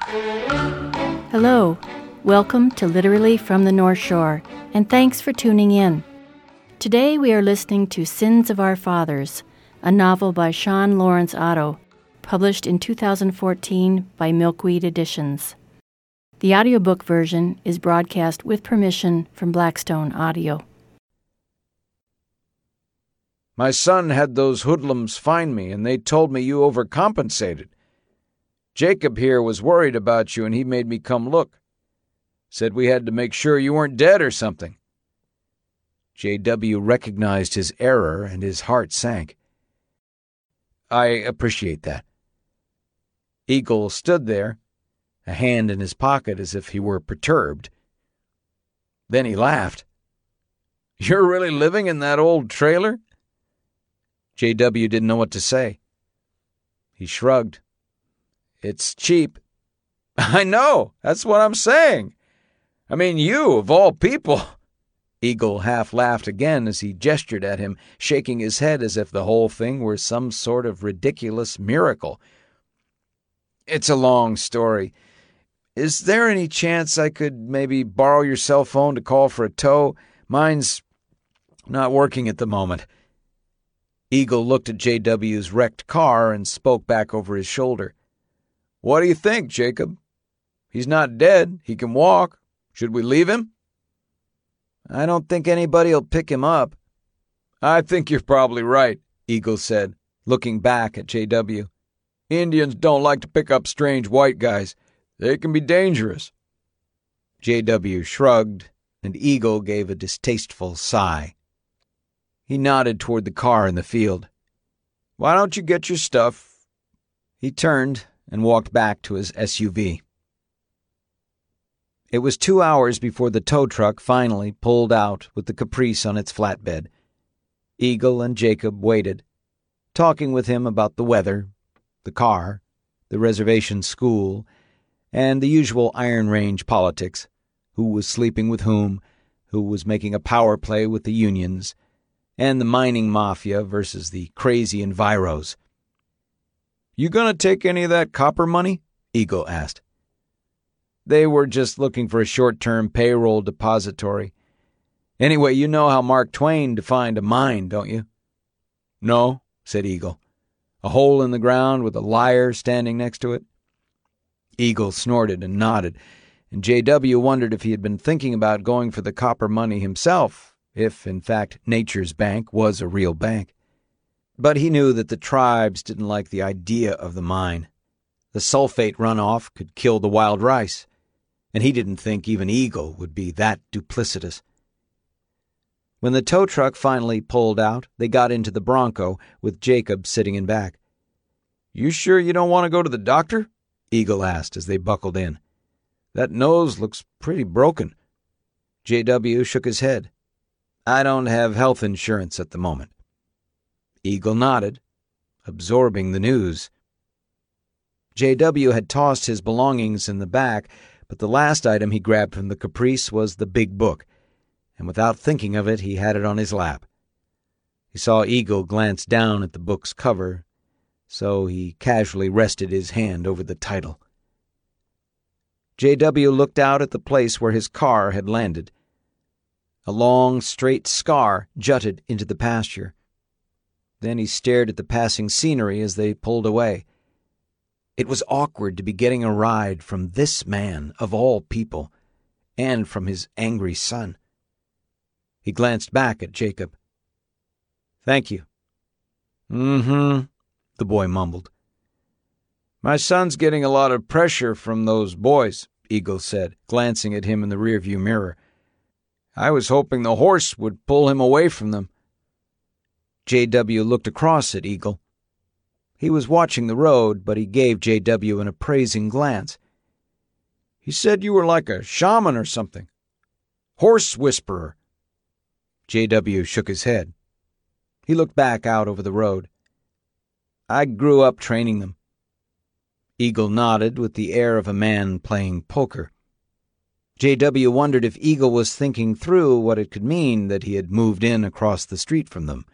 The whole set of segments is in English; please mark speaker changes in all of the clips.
Speaker 1: Hello, welcome to Literally from the North Shore, and thanks for tuning in. Today we are listening to Sins of Our Fathers, a novel by Sean Lawrence Otto, published in 2014 by Milkweed Editions. The audiobook version is broadcast with permission from Blackstone Audio.
Speaker 2: My son had those hoodlums find me, and they told me you overcompensated. Jacob here was worried about you, and he made me come look. Said we had to make sure you weren't dead or something. J.W. recognized his error, and his heart sank. I appreciate that. Eagle stood there, a hand in his pocket as if he were perturbed. Then he laughed. You're really living in that old trailer? J.W. didn't know what to say. He shrugged. It's cheap. I know, that's what I'm saying. I mean, you, of all people. Eagle half laughed again as he gestured at him, shaking his head as if the whole thing were some sort of ridiculous miracle. It's a long story. Is there any chance I could maybe borrow your cell phone to call for a tow? Mine's not working at the moment. Eagle looked at J.W.'s wrecked car and spoke back over his shoulder. What do you think, Jacob? He's not dead. He can walk. Should we leave him? I don't think anybody'll pick him up. I think you're probably right, Eagle said, looking back at J.W. Indians don't like to pick up strange white guys. They can be dangerous. J.W. shrugged, and Eagle gave a distasteful sigh. He nodded toward the car in the field. Why don't you get your stuff? He turned and walked back to his SUV. It was 2 hours before the tow truck finally pulled out with the Caprice on its flatbed. Eagle and Jacob waited, talking with him about the weather, the car, the reservation school, and the usual Iron Range politics, who was sleeping with who was making a power play with the unions, and the mining mafia versus the crazy enviros. You gonna take any of that copper money? Eagle asked. They were just looking for a short-term payroll depository. Anyway, you know how Mark Twain defined a mine, don't you? No, said Eagle. A hole in the ground with a liar standing next to it? Eagle snorted and nodded, and J.W. wondered if he had been thinking about going for the copper money himself, if, in fact, Nature's Bank was a real bank. But he knew that the tribes didn't like the idea of the mine. The sulfate runoff could kill the wild rice, and he didn't think even Eagle would be that duplicitous. When the tow truck finally pulled out, they got into the Bronco, with Jacob sitting in back. You sure you don't want to go to the doctor? Eagle asked as they buckled in. That nose looks pretty broken. J.W. shook his head. I don't have health insurance at the moment. Eagle nodded, absorbing the news. J.W. had tossed his belongings in the back, but the last item he grabbed from the Caprice was the big book, and without thinking of it, he had it on his lap. He saw Eagle glance down at the book's cover, so he casually rested his hand over the title. J.W. looked out at the place where his car had landed. A long, straight scar jutted into the pasture. Then he stared at the passing scenery as they pulled away. It was awkward to be getting a ride from this man, of all people, and from his angry son. He glanced back at Jacob. Thank you. Mm-hmm, the boy mumbled. My son's getting a lot of pressure from those boys, Eagle said, glancing at him in the rearview mirror. I was hoping the horse would pull him away from them. J.W. looked across at Eagle. He was watching the road, but he gave J.W. an appraising glance. He said you were like a shaman or something. Horse whisperer. J.W. shook his head. He looked back out over the road. I grew up training them. Eagle nodded with the air of a man playing poker. J.W. wondered if Eagle was thinking through what it could mean that he had moved in across the street from them.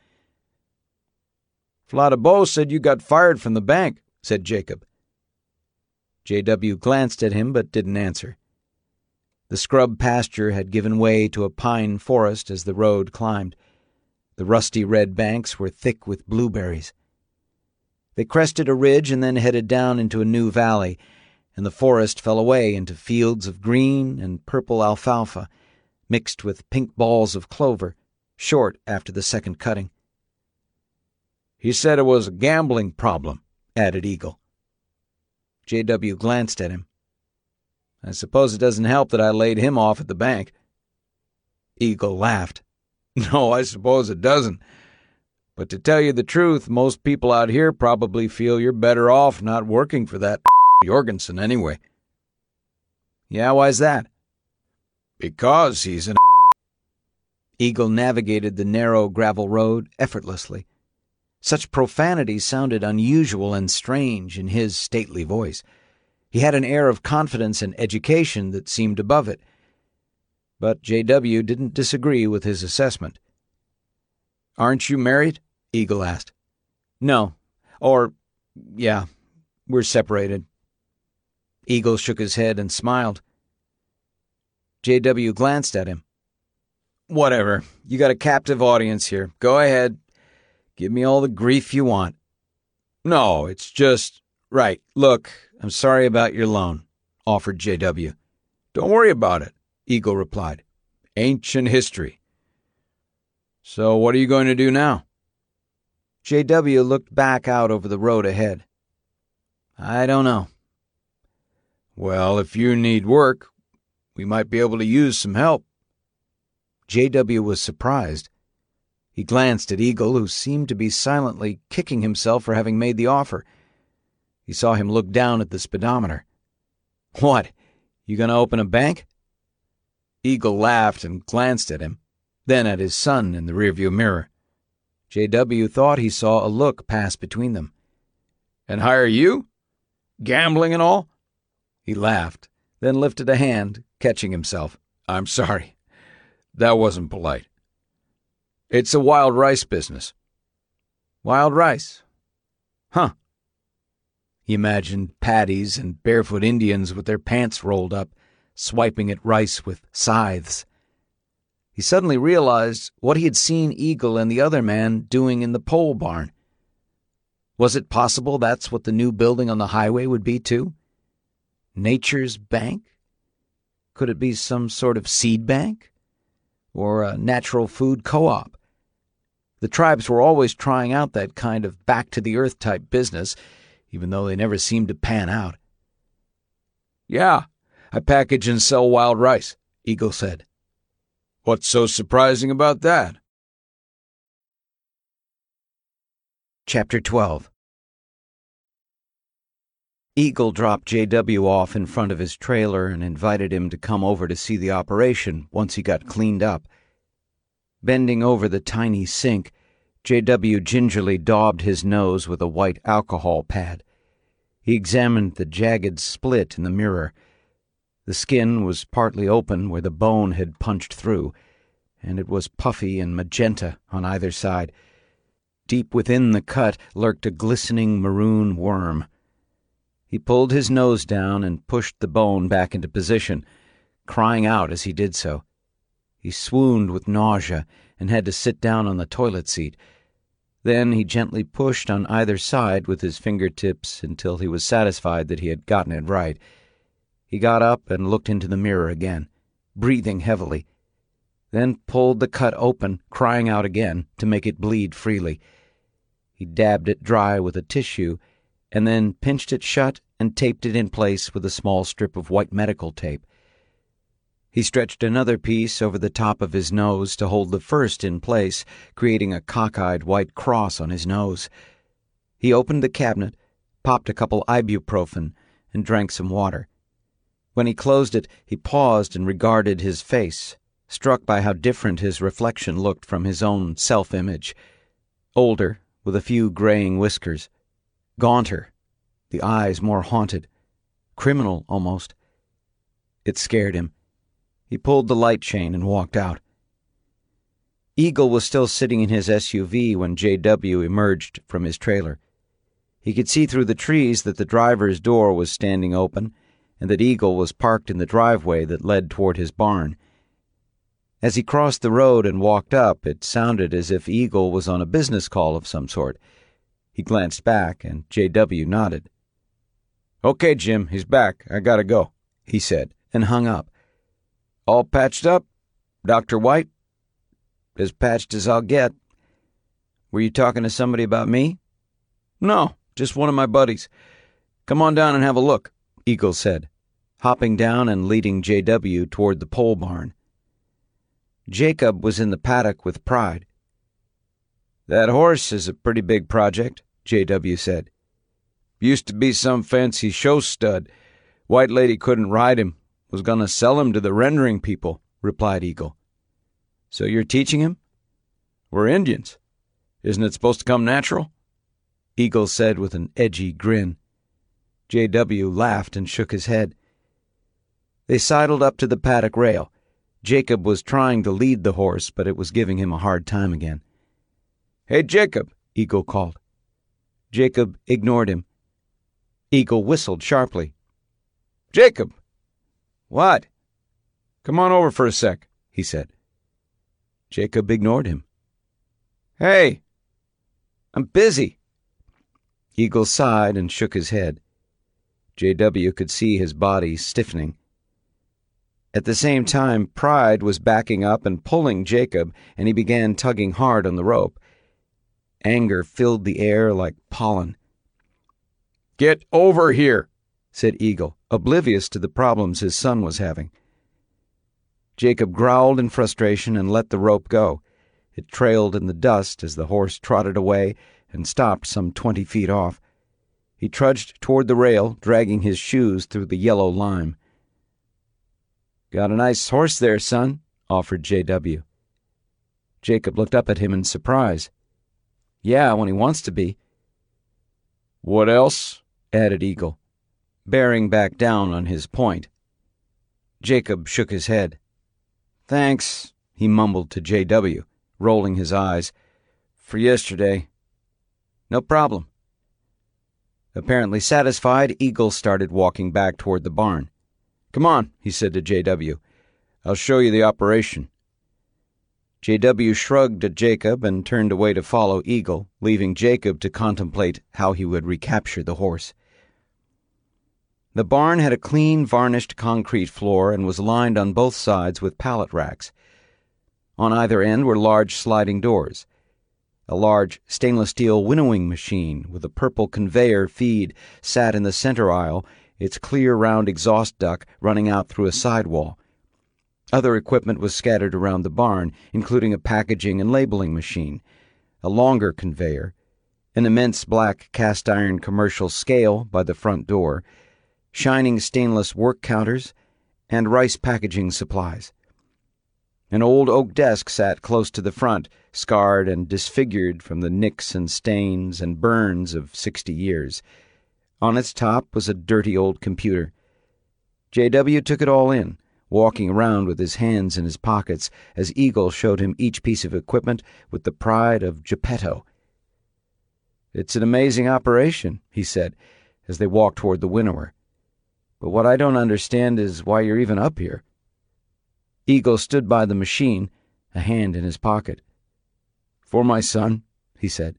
Speaker 2: Fladabeau said you got fired from the bank, said Jacob. J.W. glanced at him but didn't answer. The scrub pasture had given way to a pine forest as the road climbed. The rusty red banks were thick with blueberries. They crested a ridge and then headed down into a new valley, and the forest fell away into fields of green and purple alfalfa, mixed with pink balls of clover, short after the second cutting. "He said it was a gambling problem," added Eagle. J.W. glanced at him. "I suppose it doesn't help that I laid him off at the bank." Eagle laughed. "No, I suppose it doesn't. But to tell you the truth, most people out here probably feel you're better off not working for that Jorgensen anyway." "Yeah, why's that?" "Because he's an Eagle navigated the narrow gravel road effortlessly. Such profanity sounded unusual and strange in his stately voice. He had an air of confidence and education that seemed above it. But J.W. didn't disagree with his assessment. "Aren't you married?" Eagle asked. "No. Yeah, we're separated." Eagle shook his head and smiled. J.W. glanced at him. "Whatever. You got a captive audience here. Go ahead. Give me all the grief you want." "No, it's just—" "Right. Look, I'm sorry about your loan," offered J.W. "Don't worry about it," Eagle replied. "Ancient history." "So what are you going to do now?" J.W. looked back out over the road ahead. "I don't know." "Well, if you need work, we might be able to use some help." J.W. was surprised. He glanced at Eagle, who seemed to be silently kicking himself for having made the offer. He saw him look down at the speedometer. "What, you going to open a bank?" Eagle laughed and glanced at him, then at his son in the rearview mirror. J.W. thought he saw a look pass between them. "And hire you? Gambling and all?" He laughed, then lifted a hand, catching himself. "I'm sorry. That wasn't polite. It's a wild rice business." "Wild rice? Huh." He imagined paddies and barefoot Indians with their pants rolled up, swiping at rice with scythes. He suddenly realized what he had seen Eagle and the other man doing in the pole barn. Was it possible that's what the new building on the highway would be, too? Nature's Bank? Could it be some sort of seed bank? Or a natural food co-op? The tribes were always trying out that kind of back-to-the-earth type business, even though they never seemed to pan out. "Yeah, I package and sell wild rice," Eagle said. "What's so surprising about that?" Chapter 12. Eagle dropped J.W. off in front of his trailer and invited him to come over to see the operation once he got cleaned up. Bending over the tiny sink, J.W. gingerly daubed his nose with a white alcohol pad. He examined the jagged split in the mirror. The skin was partly open where the bone had punched through, and it was puffy and magenta on either side. Deep within the cut lurked a glistening maroon worm. He pulled his nose down and pushed the bone back into position, crying out as he did so. He swooned with nausea and had to sit down on the toilet seat. Then he gently pushed on either side with his fingertips until he was satisfied that he had gotten it right. He got up and looked into the mirror again, breathing heavily, then pulled the cut open, crying out again to make it bleed freely. He dabbed it dry with a tissue and then pinched it shut and taped it in place with a small strip of white medical tape. He stretched another piece over the top of his nose to hold the first in place, creating a cockeyed white cross on his nose. He opened the cabinet, popped a couple ibuprofen, and drank some water. When he closed it, he paused and regarded his face, struck by how different his reflection looked from his own self-image. Older, with a few graying whiskers. Gaunter, the eyes more haunted. Criminal, almost. It scared him. He pulled the light chain and walked out. Eagle was still sitting in his SUV when J.W. emerged from his trailer. He could see through the trees that the driver's door was standing open and that Eagle was parked in the driveway that led toward his barn. As he crossed the road and walked up, it sounded as if Eagle was on a business call of some sort. He glanced back, and J.W. nodded. "Okay, Jim, he's back. I gotta go," he said, and hung up. "All patched up, Dr. White?" "As patched as I'll get." "Were you talking to somebody about me?" "No, just one of my buddies. Come on down and have a look," Eagle said, hopping down and leading J.W. toward the pole barn. Jacob was in the paddock with Pride. "That horse is a pretty big project," J.W. said. "Used to be some fancy show stud. White lady couldn't ride him. Was gonna sell him to the rendering people," replied Eagle. "So you're teaching him?" "We're Indians. Isn't it supposed to come natural?" Eagle said with an edgy grin. J.W. laughed and shook his head. They sidled up to the paddock rail. Jacob was trying to lead the horse, but it was giving him a hard time again. "Hey, Jacob," Eagle called. Jacob ignored him. Eagle whistled sharply. "Jacob!" "What?" "Come on over for a sec," he said. Jacob ignored him. "Hey, I'm busy." Eagle sighed and shook his head. J.W. could see his body stiffening. At the same time, Pride was backing up and pulling Jacob, and he began tugging hard on the rope. Anger filled the air like pollen. "Get over here," said Eagle, oblivious to the problems his son was having. Jacob growled in frustration and let the rope go. It trailed in the dust as the horse trotted away and stopped some 20 feet off. He trudged toward the rail, dragging his shoes through the yellow lime. "Got a nice horse there, son," offered J.W. Jacob looked up at him in surprise. "Yeah, when he wants to be." "What else?" added Eagle, bearing back down on his point. Jacob shook his head. "Thanks," he mumbled to J.W., rolling his eyes. "For yesterday." "No problem." Apparently satisfied, Eagle started walking back toward the barn. "Come on," he said to J.W. "I'll show you the operation." J.W. shrugged at Jacob and turned away to follow Eagle, leaving Jacob to contemplate how he would recapture the horse. The barn had a clean, varnished concrete floor and was lined on both sides with pallet racks. On either end were large sliding doors. A large stainless steel winnowing machine with a purple conveyor feed sat in the center aisle, its clear round exhaust duct running out through a sidewall. Other equipment was scattered around the barn, including a packaging and labeling machine, a longer conveyor, an immense black cast-iron commercial scale by the front door, shining stainless work counters, and rice packaging supplies. An old oak desk sat close to the front, scarred and disfigured from the nicks and stains and burns of 60 years. On its top was a dirty old computer. J.W. took it all in, walking around with his hands in his pockets as Eagle showed him each piece of equipment with the pride of Geppetto. "It's an amazing operation," he said, as they walked toward the winnower. "But what I don't understand is why you're even up here." Eagle stood by the machine, a hand in his pocket. "For my son," he said.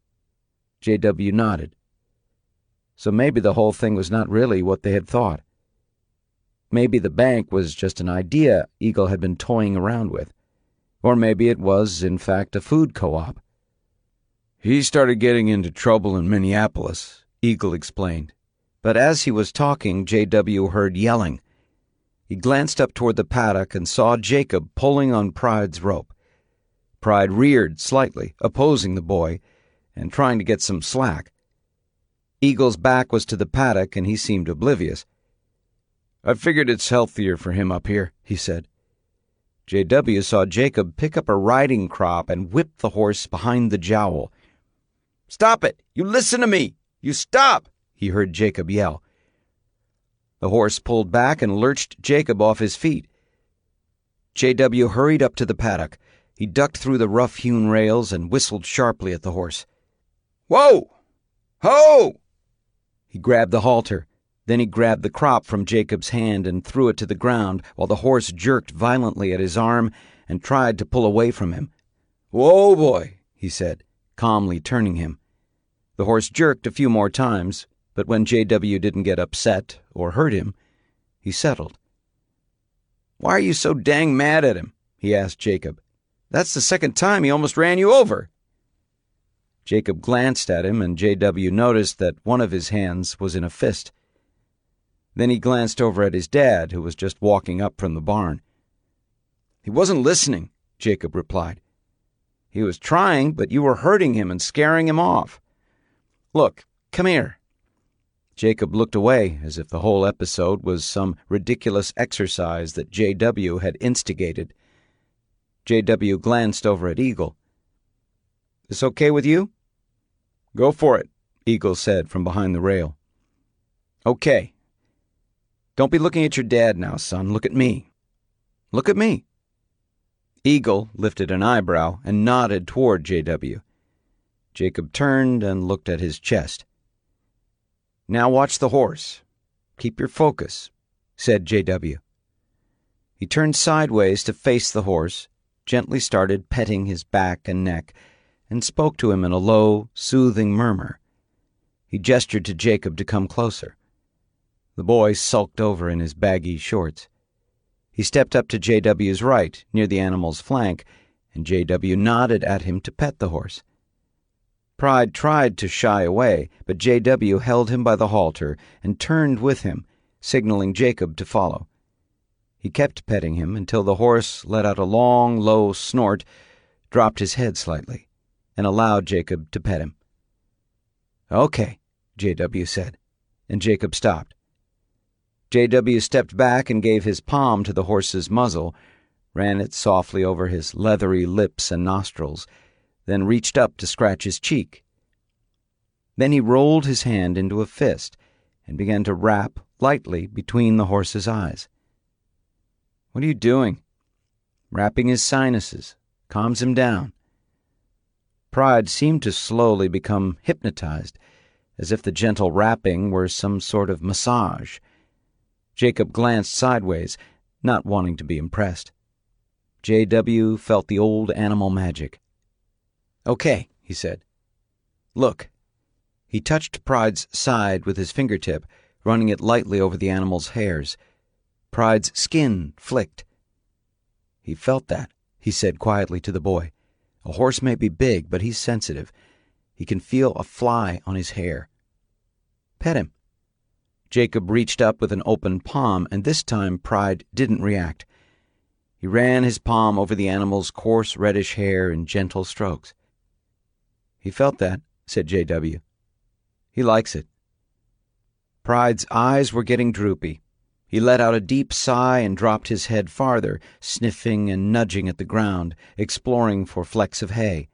Speaker 2: J.W. nodded. So maybe the whole thing was not really what they had thought. Maybe the bank was just an idea Eagle had been toying around with. Or maybe it was, in fact, a food co-op. "He started getting into trouble in Minneapolis," Eagle explained. But as he was talking, J.W. heard yelling. He glanced up toward the paddock and saw Jacob pulling on Pride's rope. Pride reared slightly, opposing the boy, and trying to get some slack. Eagle's back was to the paddock, and he seemed oblivious. "I figured it's healthier for him up here," he said. J.W. saw Jacob pick up a riding crop and whip the horse behind the jowl. "Stop it! You listen to me! You stop!" he heard Jacob yell. The horse pulled back and lurched Jacob off his feet. J.W. hurried up to the paddock. He ducked through the rough-hewn rails and whistled sharply at the horse. "Whoa! Ho! He grabbed the halter. Then he grabbed the crop from Jacob's hand and threw it to the ground while the horse jerked violently at his arm and tried to pull away from him. Whoa, boy, he said, calmly turning him. The horse jerked a few more times, but when J.W. didn't get upset or hurt him, he settled. Why are you so dang mad at him? He asked Jacob. That's the second time he almost ran you over. Jacob glanced at him, and J.W. noticed that one of his hands was in a fist. Then he glanced over at his dad, who was just walking up from the barn. He wasn't listening, Jacob replied. He was trying, but you were hurting him and scaring him off. Look, come here. Jacob looked away, as if the whole episode was some ridiculous exercise that J.W. had instigated. J.W. glanced over at Eagle. This okay with you? Go for it, Eagle said from behind the rail. Okay. Don't be looking at your dad now, son. Look at me. Look at me. Eagle lifted an eyebrow and nodded toward J.W. Jacob turned and looked at his chest. Now watch the horse. Keep your focus, said J.W. He turned sideways to face the horse, gently started petting his back and neck, and spoke to him in a low, soothing murmur. He gestured to Jacob to come closer. The boy sulked over in his baggy shorts. He stepped up to J.W.'s right, near the animal's flank, and J.W. nodded at him to pet the horse. Pride tried to shy away, but J.W. held him by the halter and turned with him, signaling Jacob to follow. He kept petting him until the horse let out a long, low snort, dropped his head slightly, and allowed Jacob to pet him. Okay, J.W. said, and Jacob stopped. J.W. stepped back and gave his palm to the horse's muzzle, ran it softly over his leathery lips and nostrils, then reached up to scratch his cheek. Then he rolled his hand into a fist and began to rap lightly between the horse's eyes. What are you doing? Rapping his sinuses. Calms him down. Pride seemed to slowly become hypnotized, as if the gentle rapping were some sort of massage. Jacob glanced sideways, not wanting to be impressed. J.W. felt the old animal magic. Okay, he said. Look. He touched Pride's side with his fingertip, running it lightly over the animal's hairs. Pride's skin flicked. He felt that, he said quietly to the boy. A horse may be big, but he's sensitive. He can feel a fly on his hair. Pet him. Jacob reached up with an open palm, and this time Pride didn't react. He ran his palm over the animal's coarse reddish hair in gentle strokes. He felt that, said J.W. He likes it. Pride's eyes were getting droopy. He let out a deep sigh and dropped his head farther, sniffing and nudging at the ground, exploring for flecks of hay.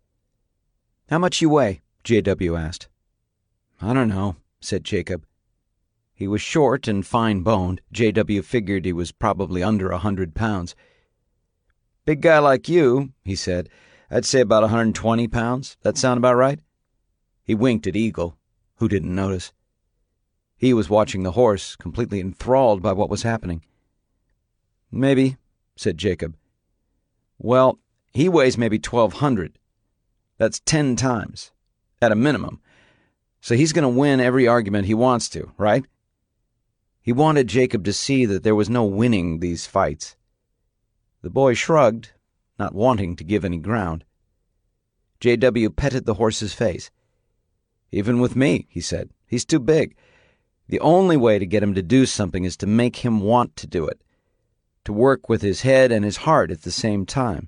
Speaker 2: How much you weigh? J.W. asked. I don't know, said Jacob. He was short and fine-boned. J.W. figured he was probably under 100 pounds. Big guy like you, he said. I'd say about 120 pounds. That sound about right? He winked at Eagle, who didn't notice. He was watching the horse, completely enthralled by what was happening. Maybe, said Jacob. Well, he weighs maybe 1,200. That's 10 times, at a minimum. So he's going to win every argument he wants to, right? He wanted Jacob to see that there was no winning these fights. The boy shrugged, not wanting to give any ground. J.W. petted the horse's face. Even with me, he said. He's too big. The only way to get him to do something is to make him want to do it, to work with his head and his heart at the same time.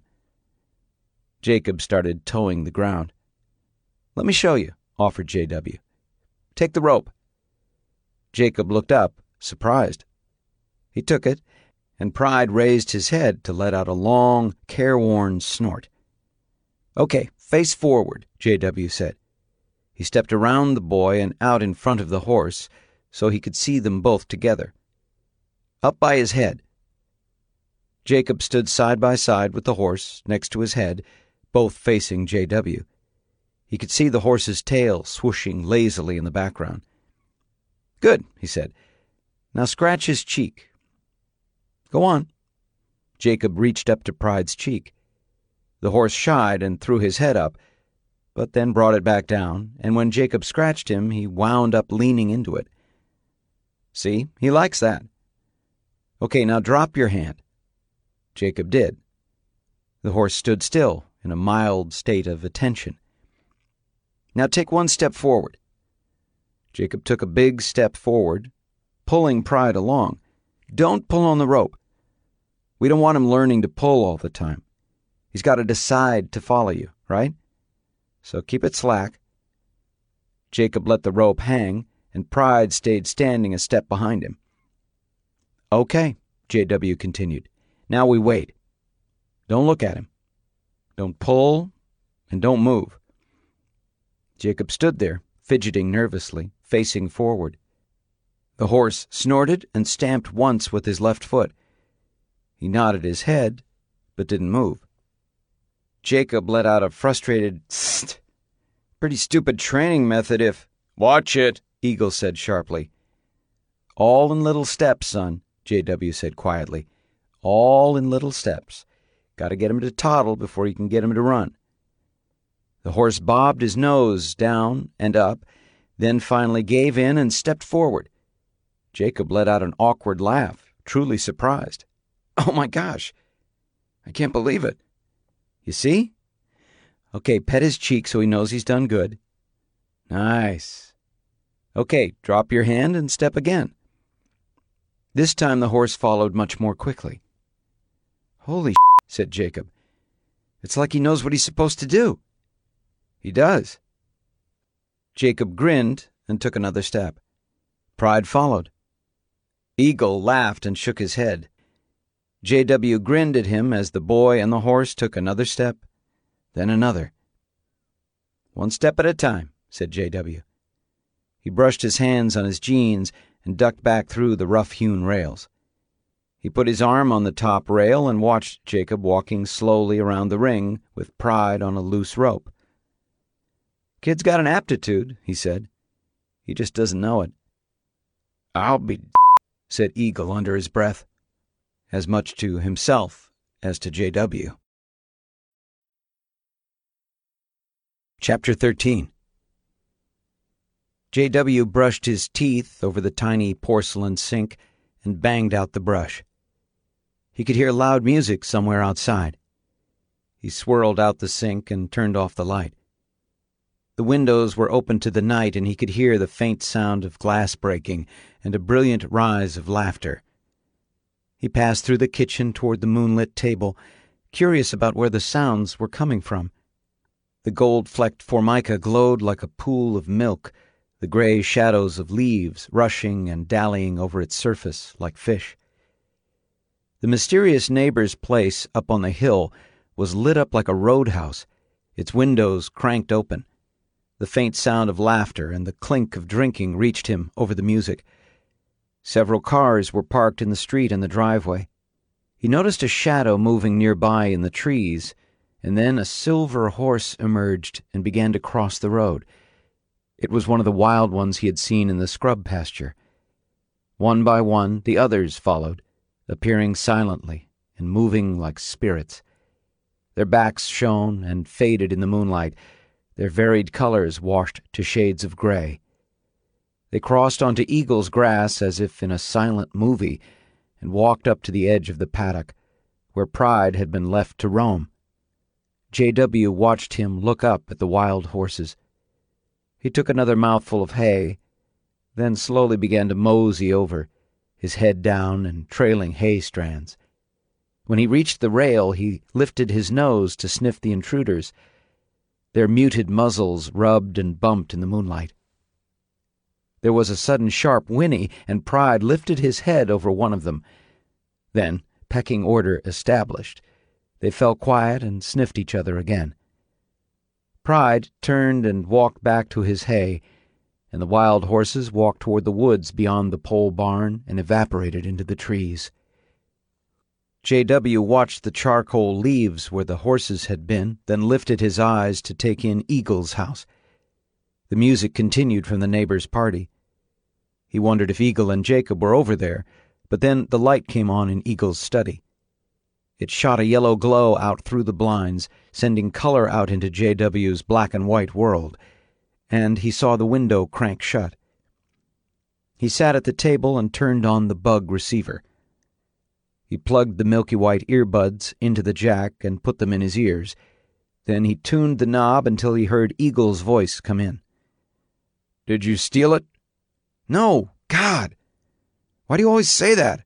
Speaker 2: Jacob started toeing the ground. Let me show you, offered J.W. Take the rope. Jacob looked up, surprised. He took it, and Pride raised his head to let out a long, careworn snort. Okay, face forward, J.W. said. He stepped around the boy and out in front of the horse, so he could see them both together. Up by his head. Jacob stood side by side with the horse, next to his head, both facing J.W. He could see the horse's tail swooshing lazily in the background. "Good," he said. "Now scratch his cheek." "Go on." Jacob reached up to Pride's cheek. The horse shied and threw his head up, but then brought it back down, and when Jacob scratched him, he wound up leaning into it. "See, he likes that." "Okay, now drop your hand." Jacob did. The horse stood still, in a mild state of attention. "Now take one step forward." Jacob took a big step forward, pulling Pride along. "Don't pull on the rope. We don't want him learning to pull all the time. He's got to decide to follow you, right? So keep it slack." Jacob let the rope hang, and Pride stayed standing a step behind him. "Okay," J.W. continued. "Now we wait. Don't look at him. Don't pull, and don't move." Jacob stood there, fidgeting nervously, facing forward. The horse snorted and stamped once with his left foot. He nodded his head, but didn't move. Jacob let out a frustrated "Tst! Pretty stupid training method if—" "Watch it," Eagle said sharply. "All in little steps, son," J.W. said quietly. "All in little steps. Got to get him to toddle before you can get him to run." The horse bobbed his nose down and up, then finally gave in and stepped forward. Jacob let out an awkward laugh, truly surprised. "Oh my gosh! I can't believe it. You see? Okay, pet his cheek so he knows he's done good. Nice. Okay, drop your hand and step again." This time the horse followed much more quickly. "Holy shit," said Jacob. "It's like he knows what he's supposed to do." "He does." Jacob grinned and took another step. Pride followed. Eagle laughed and shook his head. J.W. grinned at him as the boy and the horse took another step, then another. "One step at a time," said J.W. He brushed his hands on his jeans and ducked back through the rough-hewn rails. He put his arm on the top rail and watched Jacob walking slowly around the ring with Pride on a loose rope. "Kid's got an aptitude," he said. "He just doesn't know it." "I'll be d***," said Eagle under his breath, as much to himself as to J.W. Chapter 13. J.W. brushed his teeth over the tiny porcelain sink and banged out the brush. He could hear loud music somewhere outside. He swirled out the sink and turned off the light. The windows were open to the night, and he could hear the faint sound of glass breaking and a brilliant rise of laughter. He passed through the kitchen toward the moonlit table, curious about where the sounds were coming from. The gold-flecked formica glowed like a pool of milk, the gray shadows of leaves rushing and dallying over its surface like fish. The mysterious neighbor's place up on the hill was lit up like a roadhouse, its windows cranked open. The faint sound of laughter and the clink of drinking reached him over the music. Several cars were parked in the street and the driveway. He noticed a shadow moving nearby in the trees, and then a silver horse emerged and began to cross the road. It was one of the wild ones he had seen in the scrub pasture. One by one, the others followed, appearing silently and moving like spirits. Their backs shone and faded in the moonlight, their varied colors washed to shades of gray. They crossed onto Eagle's grass as if in a silent movie and walked up to the edge of the paddock, where Pride had been left to roam. J.W. watched him look up at the wild horses. He took another mouthful of hay, then slowly began to mosey over, his head down and trailing hay strands. When he reached the rail, he lifted his nose to sniff the intruders. Their muted muzzles rubbed and bumped in the moonlight. There was a sudden sharp whinny, and Pride lifted his head over one of them. Then, pecking order established, they fell quiet and sniffed each other again. Pride turned and walked back to his hay, and the wild horses walked toward the woods beyond the pole barn and evaporated into the trees. J.W. watched the charcoal leaves where the horses had been, then lifted his eyes to take in Eagle's house. The music continued from the neighbor's party. He wondered if Eagle and Jacob were over there, but then the light came on in Eagle's study. It shot a yellow glow out through the blinds, sending color out into J.W.'s black and white world, and he saw the window crank shut. He sat at the table and turned on the bug receiver. He plugged the milky white earbuds into the jack and put them in his ears. Then he tuned the knob until he heard Eagle's voice come in. "Did you steal it?" "No, God! Why do you always say that?"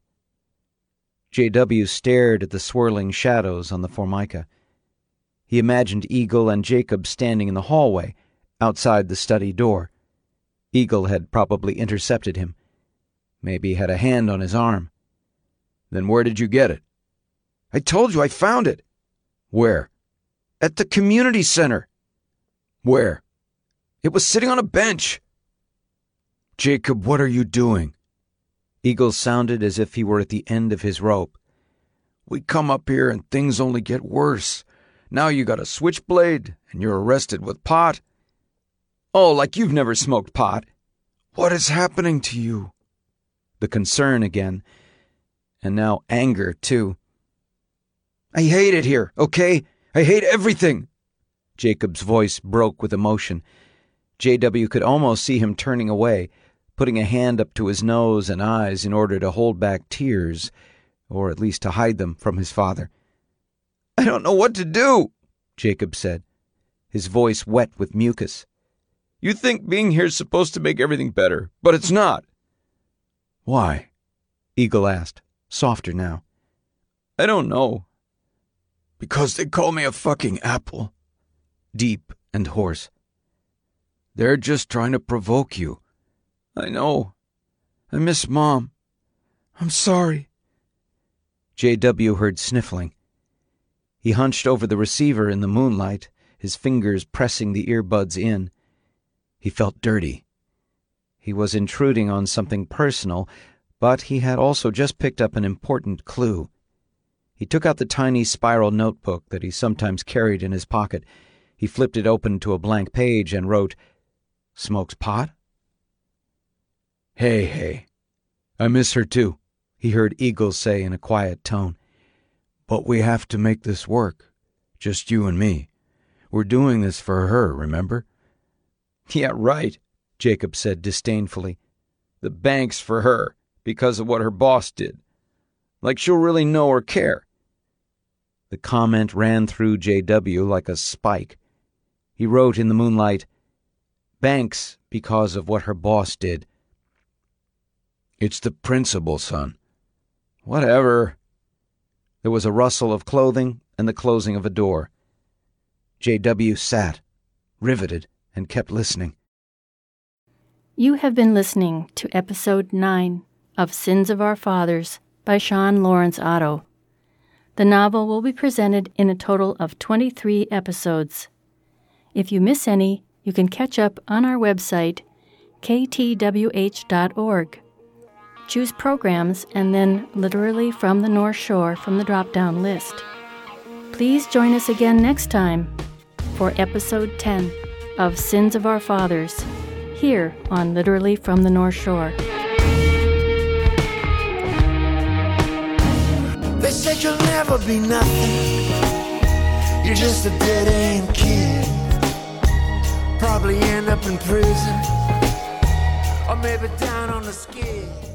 Speaker 2: J.W. stared at the swirling shadows on the formica. He imagined Eagle and Jacob standing in the hallway, outside the study door. Eagle had probably intercepted him. Maybe had a hand on his arm. "Then where did you get it?" "I told you I found it." "Where?" "At the community center." "Where?" "It was sitting on a bench." "Jacob, what are you doing?" Eagle sounded as if he were at the end of his rope. "We come up here and things only get worse. Now you got a switchblade and you're arrested with pot." "Oh, like you've never smoked pot." "What is happening to you?" The concern again. And now anger, too. "I hate it here, okay? I hate everything." Jacob's voice broke with emotion. J.W. could almost see him turning away, putting a hand up to his nose and eyes in order to hold back tears, or at least to hide them from his father. "I don't know what to do," Jacob said, his voice wet with mucus. "You think being here's supposed to make everything better, but it's not." "Why?" Eagle asked, softer now. "I don't know." "Because they call me a fucking apple." Deep and hoarse. "They're just trying to provoke you." "I know. I miss Mom. I'm sorry." J.W. heard sniffling. He hunched over the receiver in the moonlight, his fingers pressing the earbuds in. He felt dirty. He was intruding on something personal, but he had also just picked up an important clue. He took out the tiny spiral notebook that he sometimes carried in his pocket. He flipped it open to a blank page and wrote, "Smokes pot?" Hey, I miss her too," he heard Eagle say in a quiet tone. "But we have to make this work. Just you and me. We're doing this for her, remember?" "Yeah, right," Jacob said disdainfully. "The bank's for her, because of what her boss did. Like she'll really know or care." The comment ran through J.W. like a spike. He wrote in the moonlight, "Banks because of what her boss did." "It's the principle, son." "Whatever." There was a rustle of clothing and the closing of a door. J.W. sat, riveted, and kept listening.
Speaker 1: You have been listening to Episode 9 of Sins of Our Fathers by Sean Lawrence Otto. The novel will be presented in a total of 23 episodes. If you miss any, you can catch up on our website, ktwh.org. Choose Programs and then Literally from the North Shore from the drop-down list. Please join us again next time for Episode 10 of Sins of Our Fathers, here on Literally from the North Shore.
Speaker 3: They said you'll never be nothing. You're just a dead-end kid. Probably end up in prison, or maybe down on the skid.